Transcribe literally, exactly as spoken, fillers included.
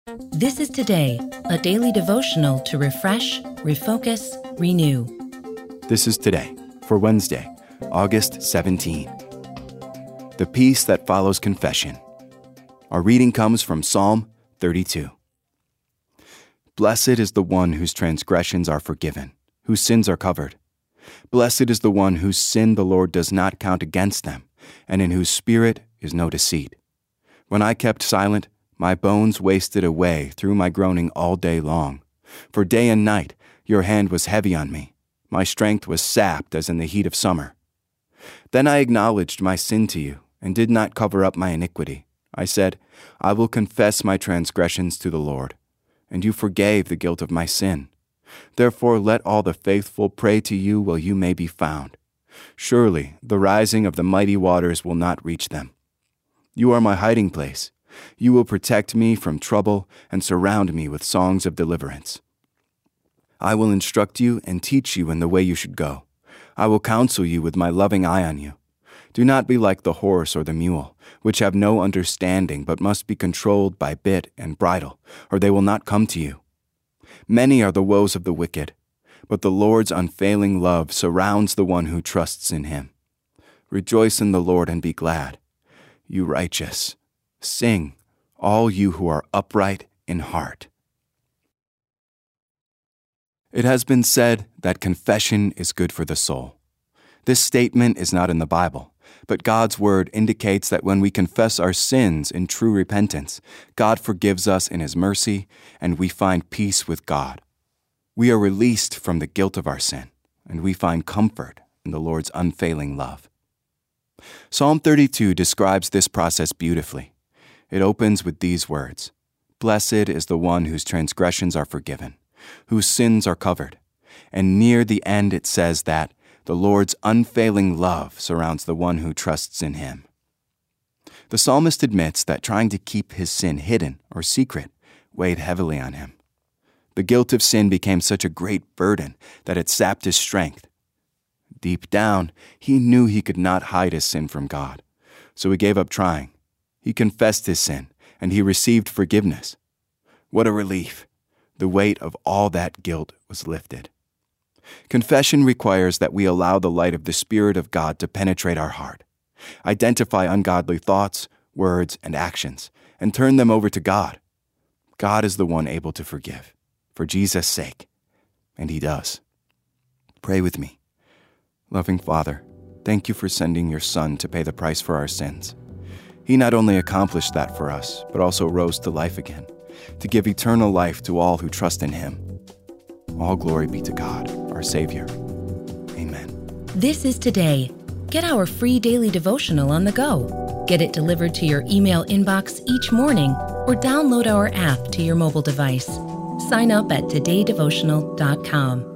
This is Today, a daily devotional to refresh, refocus, renew. This is Today for Wednesday, August seventeenth. The peace that follows confession. Our reading comes from Psalm thirty-two. Blessed is the one whose transgressions are forgiven, whose sins are covered. Blessed is the one whose sin the Lord does not count against them, and in whose spirit is no deceit. When I kept silent, my bones wasted away through my groaning all day long. For day and night your hand was heavy on me. My strength was sapped as in the heat of summer. Then I acknowledged my sin to you, and did not cover up my iniquity. I said, I will confess my transgressions to the Lord. And you forgave the guilt of my sin. Therefore let all the faithful pray to you while you may be found. Surely the rising of the mighty waters will not reach them. You are my hiding place. You will protect me from trouble and surround me with songs of deliverance. I will instruct you and teach you in the way you should go. I will counsel you with my loving eye on you. Do not be like the horse or the mule, which have no understanding but must be controlled by bit and bridle, or they will not come to you. Many are the woes of the wicked, but the Lord's unfailing love surrounds the one who trusts in him. Rejoice in the Lord and be glad, you righteous. Sing, all you who are upright in heart. It has been said that confession is good for the soul. This statement is not in the Bible, but God's word indicates that when we confess our sins in true repentance, God forgives us in his mercy, and we find peace with God. We are released from the guilt of our sin, and we find comfort in the Lord's unfailing love. Psalm thirty-two describes this process beautifully. It opens with these words, Blessed is the one whose transgressions are forgiven, whose sins are covered. And near the end it says that the Lord's unfailing love surrounds the one who trusts in him. The psalmist admits that trying to keep his sin hidden or secret weighed heavily on him. The guilt of sin became such a great burden that it sapped his strength. Deep down, he knew he could not hide his sin from God, so he gave up trying. He confessed his sin, and he received forgiveness. What a relief! The weight of all that guilt was lifted. Confession requires that we allow the light of the Spirit of God to penetrate our heart, identify ungodly thoughts, words, and actions, and turn them over to God. God is the one able to forgive, for Jesus' sake, and he does. Pray with me. Loving Father, thank you for sending your Son to pay the price for our sins. He not only accomplished that for us, but also rose to life again, to give eternal life to all who trust in him. All glory be to God, our Savior. Amen. This is Today. Get our free daily devotional on the go. Get it delivered to your email inbox each morning, or download our app to your mobile device. Sign up at today devotional dot com.